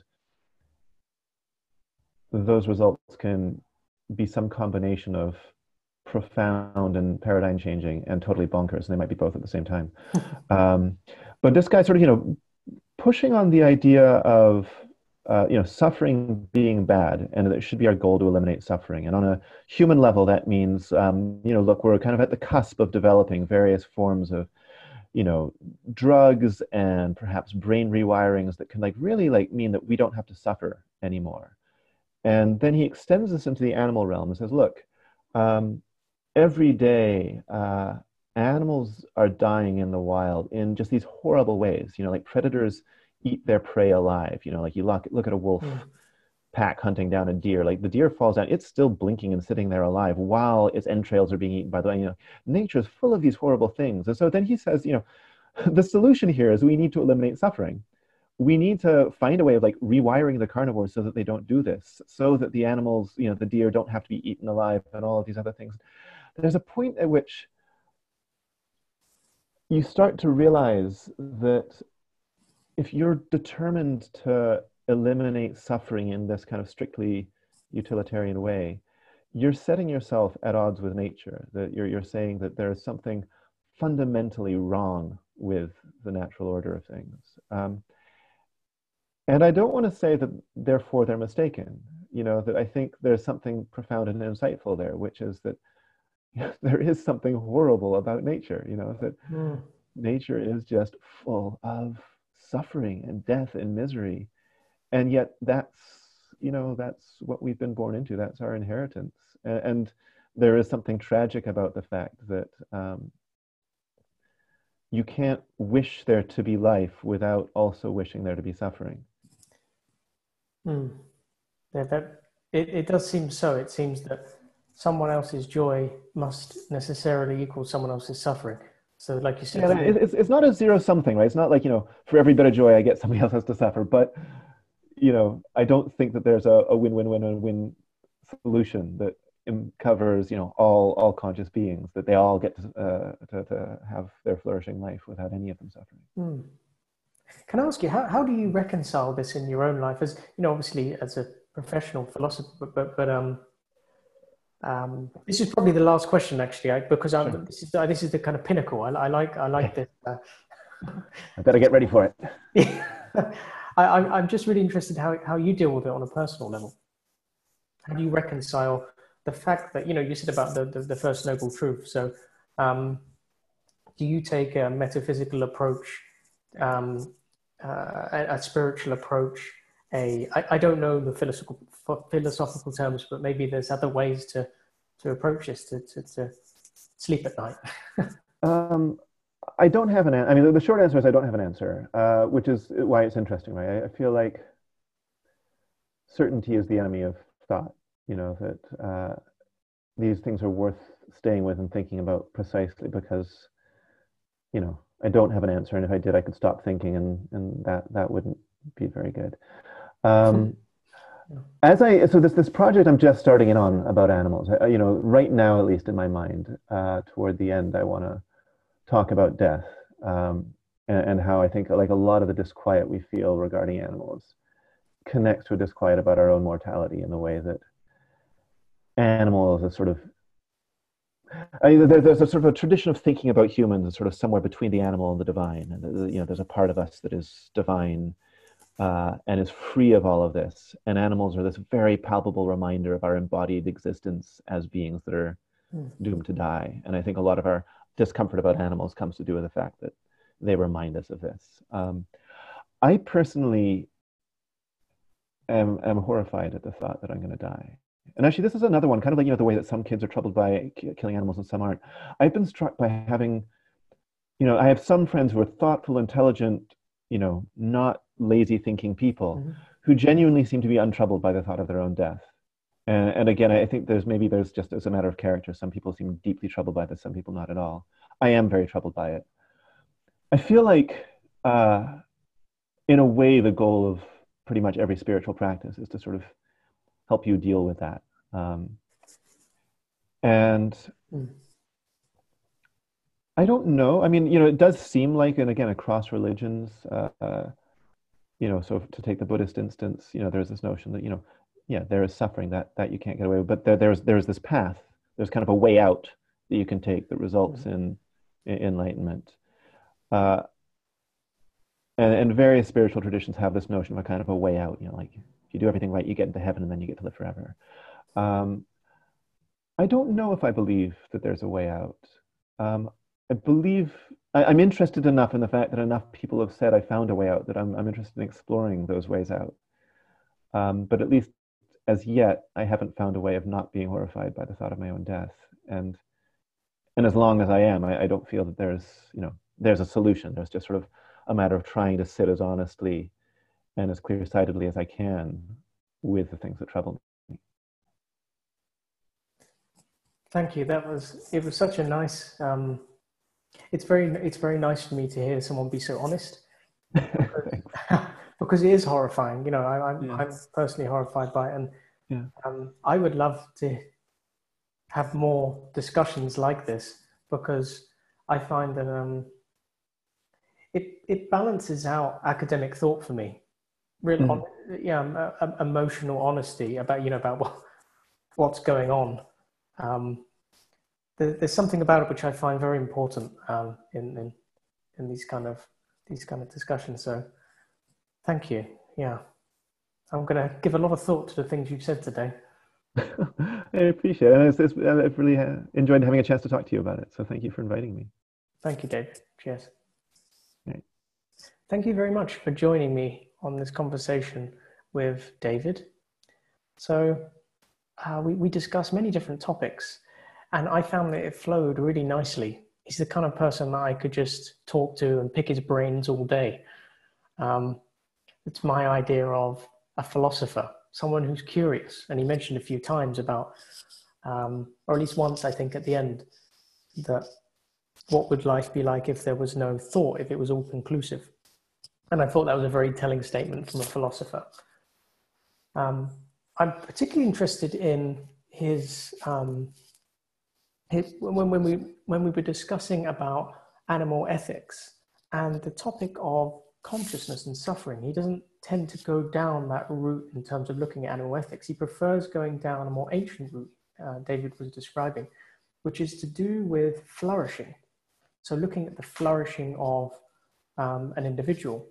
those results can be some combination of profound and paradigm changing and totally bonkers, and they might be both at the same time. um, but this guy sort of, you know, pushing on the idea of, uh, you know, suffering being bad, and that it should be our goal to eliminate suffering. And on a human level, that means, um, you know, look, we're kind of at the cusp of developing various forms of, you know, drugs and perhaps brain rewirings that can like really like mean that we don't have to suffer anymore. And then he extends this into the animal realm and says, look, um, every day, uh, animals are dying in the wild in just these horrible ways. You know, like predators eat their prey alive. You know, like you look, look at a wolf mm. pack hunting down a deer. Like the deer falls down, it's still blinking and sitting there alive while its entrails are being eaten by the way. You know, nature is full of these horrible things. And so then he says, you know, the solution here is we need to eliminate suffering. We need to find a way of like rewiring the carnivores so that they don't do this, so that the animals, you know, the deer don't have to be eaten alive and all of these other things. There's a point at which you start to realize that if you're determined to eliminate suffering in this kind of strictly utilitarian way, you're setting yourself at odds with nature, that you're, you're saying that there's something fundamentally wrong with the natural order of things. Um, And I don't want to say that, therefore, they're mistaken. You know, that I think there's something profound and insightful there, which is that you know, there is something horrible about nature, you know, that mm. nature is just full of suffering and death and misery. And yet that's, you know, that's what we've been born into. That's our inheritance. And, and there is something tragic about the fact that um, you can't wish there to be life without also wishing there to be suffering. Mm. Yeah, that it, it does seem so. It seems that someone else's joy must necessarily equal someone else's suffering. So like you said, yeah, it, it's, it's not a zero-sum thing, right? It's not like, you know, for every bit of joy I get, somebody else has to suffer. But, you know, I don't think that there's a, a win-win-win-win solution that covers, you know, all all conscious beings, that they all get to, uh, to, to have their flourishing life without any of them suffering. Mm. Can I ask you, how, how do you reconcile this in your own life? As, you know, obviously as a professional philosopher, but, but, but um, um, this is probably the last question actually, I, because I'm, sure. this is uh, this is the kind of pinnacle. I, I like I like this. Uh, I better get ready for it. I, I'm I'm just really interested how how you deal with it on a personal level. How do you reconcile the fact that, you know, you said about the, the, the first noble truth. So um, do you take a metaphysical approach, um, uh, a, a spiritual approach? A, I, I don't know the philosophical philosophical terms, but maybe there's other ways to to approach this to to, to sleep at night. um, I don't have an. I mean, the short answer is I don't have an answer, uh, which is why it's interesting, right? I, I feel like certainty is the enemy of thought. You know that uh, these things are worth staying with and thinking about precisely because, you know, I don't have an answer, and if I did, I could stop thinking, and and that that wouldn't be very good. Um, as I so this this project I'm just starting in on about animals. I, you know, right now, at least in my mind, uh, toward the end, I want to talk about death um, and, and how I think like a lot of the disquiet we feel regarding animals connects to a disquiet about our own mortality in the way that animals are sort of. I mean, there, there's a sort of a tradition of thinking about humans as sort of somewhere between the animal and the divine, and you know, there's a part of us that is divine. Uh, and is free of all of this. And animals are this very palpable reminder of our embodied existence as beings that are mm. doomed to die. And I think a lot of our discomfort about animals comes to do with the fact that they remind us of this. Um, I personally am, am horrified at the thought that I'm going to die. And actually, this is another one, kind of like, you know, the way that some kids are troubled by killing animals and some aren't. I've been struck by having, you know, I have some friends who are thoughtful, intelligent, you know, not lazy thinking people mm-hmm. who genuinely seem to be untroubled by the thought of their own death. And, and again, I think there's maybe there's just as a matter of character. Some people seem deeply troubled by this, some people not at all. I am very troubled by it. I feel like, uh, in a way, the goal of pretty much every spiritual practice is to sort of help you deal with that. Um, and mm. I don't know. I mean, you know, it does seem like, and again, across religions, uh, uh, you know, so to take the Buddhist instance, you know, there's this notion that, you know, yeah, there is suffering that, that you can't get away with, but there, there's, there's this path, there's kind of a way out that you can take that results mm-hmm. in, in enlightenment. Uh, and, and various spiritual traditions have this notion of a kind of a way out, you know, like if you do everything right, you get into heaven and then you get to live forever. Um, I don't know if I believe that there's a way out. Um, I believe, I, I'm interested enough in the fact that enough people have said I found a way out that I'm, I'm interested in exploring those ways out. Um, but at least as yet, I haven't found a way of not being horrified by the thought of my own death. And and as long as I am, I, I don't feel that there's, you know, there's a solution. There's just sort of a matter of trying to sit as honestly and as clear-sightedly as I can with the things that trouble me. Thank you. That was, it was such a nice, um, it's very, it's very nice for me to hear someone be so honest. Because, because it is horrifying. You know, I, I'm, yeah. I'm personally horrified by it. And yeah. um, I would love to have more discussions like this, because I find that um, it, it balances out academic thought for me. Real, mm. on, yeah, um, emotional honesty about, you know, about what, what's going on. Um, there, there's something about it which I find very important um, in, in in these kind of these kind of discussions. So, thank you. Yeah, I'm going to give a lot of thought to the things you've said today. I appreciate it, and it's, it's, I've really enjoyed having a chance to talk to you about it. So, thank you for inviting me. Thank you, David. Cheers. Right. Thank you very much for joining me on this conversation with David. So. Uh, we, we discussed many different topics, and I found that it flowed really nicely. He's the kind of person that I could just talk to and pick his brains all day. Um, it's my idea of a philosopher, someone who's curious. And he mentioned a few times about, um, or at least once, I think, at the end, that what would life be like if there was no thought, if it was all conclusive? And I thought that was a very telling statement from a philosopher. Um, I'm particularly interested in his, um, his when, when we when we were discussing about animal ethics and the topic of consciousness and suffering. He doesn't tend to go down that route in terms of looking at animal ethics. He prefers going down a more ancient route, uh, David was describing, which is to do with flourishing. So looking at the flourishing of um, an individual.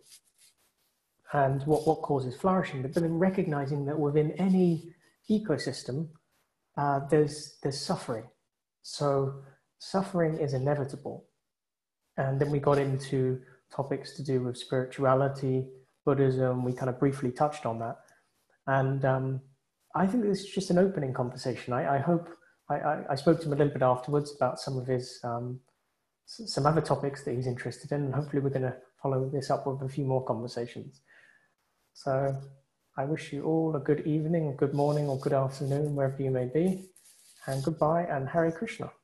And what, what causes flourishing, but then recognizing that within any ecosystem, uh, there's there's suffering. So suffering is inevitable. And then we got into topics to do with spirituality, Buddhism. We kind of briefly touched on that. And um, I think this is just an opening conversation. I, I hope, I, I, I spoke to him a little bit afterwards about some of his, um, some other topics that he's interested in. And hopefully we're going to follow this up with a few more conversations. So I wish you all a good evening, or good morning, or good afternoon, wherever you may be. And goodbye, and Hare Krishna.